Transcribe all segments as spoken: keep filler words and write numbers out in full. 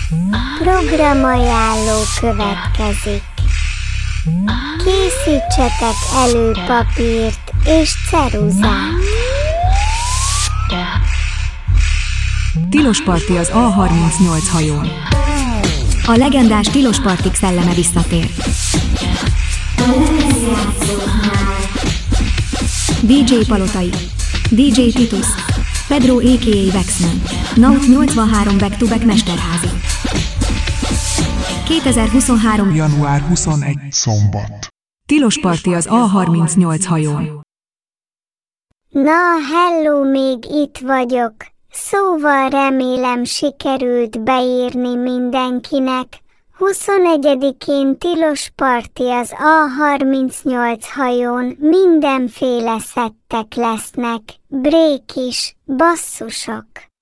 Programajánló következik. Készítsetek elő papírt és ceruzát. Tilos parti az á harmincnyolc hajón. A legendás tilos partik szelleme visszatér. dé dzsé Palotai, dé dzsé Titus, Pedro á ká á Vexman, Naut nyolcvanhárom back-to-back mesterházi. kétezer-huszonhárom. január huszonegyedike. Szombat. Tilos parti az á harmincnyolc hajón. Na, hello, még itt vagyok. Szóval remélem sikerült beírni mindenkinek. huszonegyedikén tilos parti az á harmincnyolc hajón, mindenféle szettek lesznek, break is, basszusok.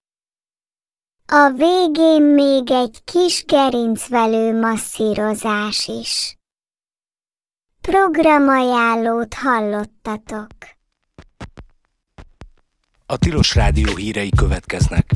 A végén még egy kis gerincvelő masszírozás is. Programajánlót hallottatok. A Tilos Rádió hírei következnek.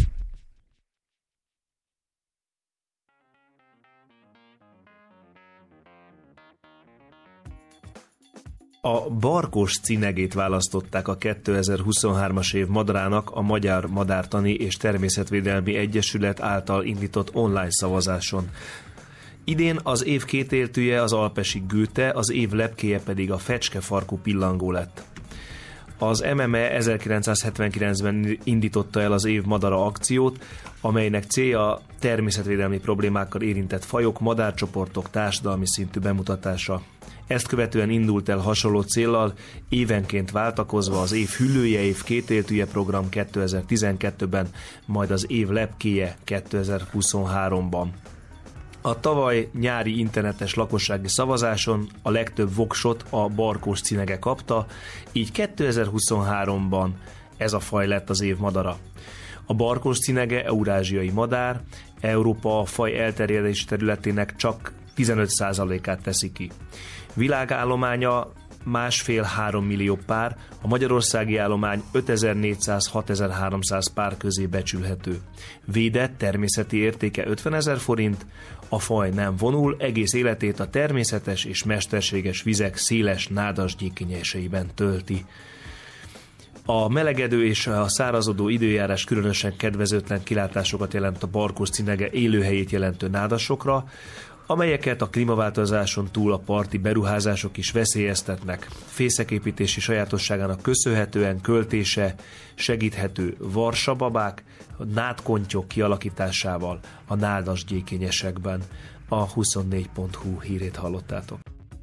A barkós cinegét választották a kétezer-huszonhármas év madarának a Magyar Madártani és Természetvédelmi Egyesület által indított online szavazáson. Idén az év kétéltője az alpesi gőte, az év lepkéje pedig a fecskefarkú pillangó lett. Az em em e ezerkilencszázhetvenkilencben indította el az év madara akciót, amelynek célja természetvédelmi problémákkal érintett fajok, madárcsoportok társadalmi szintű bemutatása. Ezt követően indult el hasonló céllal, évenként váltakozva az év hüllője, év kétéltője program kétezer-tizenkettőben, majd az év lepkéje kétezer-huszonháromban. A tavaly nyári internetes lakossági szavazáson a legtöbb voksot a barkós cinege kapta, így kétezer-huszonháromban ez a faj lett az év madara. A barkós cinege eurázsiai madár, Európa a faj elterjedési területének csak tizenöt százalékát teszi ki. Világállománya másfél-három millió pár, a magyarországi állomány ötezer-négyszáz-hatezer-háromszáz pár közé becsülhető. Védett természeti értéke ötvenezer forint, a faj nem vonul, egész életét a természetes és mesterséges vizek széles nádas gyékenyeseiben tölti. A melegedő és a szárazodó időjárás különösen kedvezőtlen kilátásokat jelent a barkós cinege élőhelyét jelentő nádasokra, amelyeket a klímaváltozáson túl a parti beruházások is veszélyeztetnek. Fészeképítési sajátosságának köszönhetően költése segíthető varsababák, nádkontyok kialakításával a nádas gyékényesekben. A huszonnégy pont hu hírét hallottátok.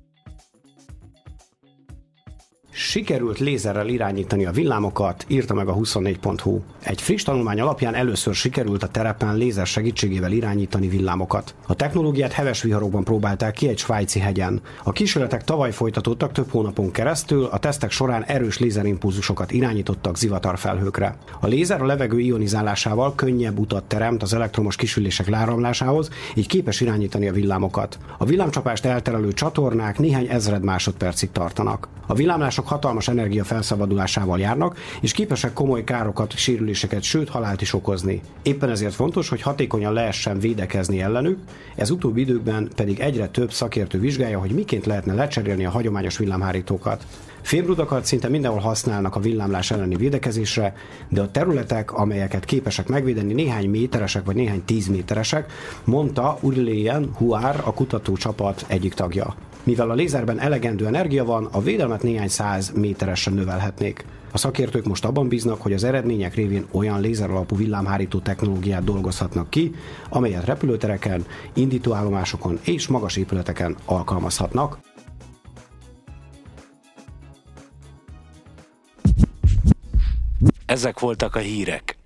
Sikerült lézerrel irányítani a villámokat, írta meg a huszonnégy pont hu. Egy friss tanulmány alapján először sikerült a terepen lézer segítségével irányítani villámokat. A technológiát heves viharokban próbálták ki egy svájci hegyen. A kísérletek tavaly folytatódtak több hónapon keresztül, a tesztek során erős lézerimpulzusokat irányítottak zivatarfelhőkre. A lézer a levegő ionizálásával könnyebb utat teremt az elektromos kisülések leáramlásához, így képes irányítani a villámokat. A villámcsapást elterelő csatornák néhány ezred másodpercig tartanak. A villámlások hatalmas energia felszabadulásával járnak, és képesek komoly károkat, sérüléseket, sőt halált is okozni. Éppen ezért fontos, hogy hatékonyan lehessen védekezni ellenük, ez utóbbi időkben pedig egyre több szakértő vizsgálja, hogy miként lehetne lecserélni a hagyományos villámhárítókat. Fémrudakat szinte mindenhol használnak a villámlás elleni védekezésre, de a területek, amelyeket képesek megvédeni, néhány méteresek vagy néhány tíz méteresek, mondta Aurélien Huár, a kutatócsapat egyik tagja. Mivel a lézerben elegendő energia van, a védelmet néhány száz méteresre növelhetnék. A szakértők most abban bíznak, hogy az eredmények révén olyan lézeralapú villámhárító technológiát dolgozhatnak ki, amelyet repülőtereken, indítóállomásokon és magas épületeken alkalmazhatnak. Ezek voltak a hírek.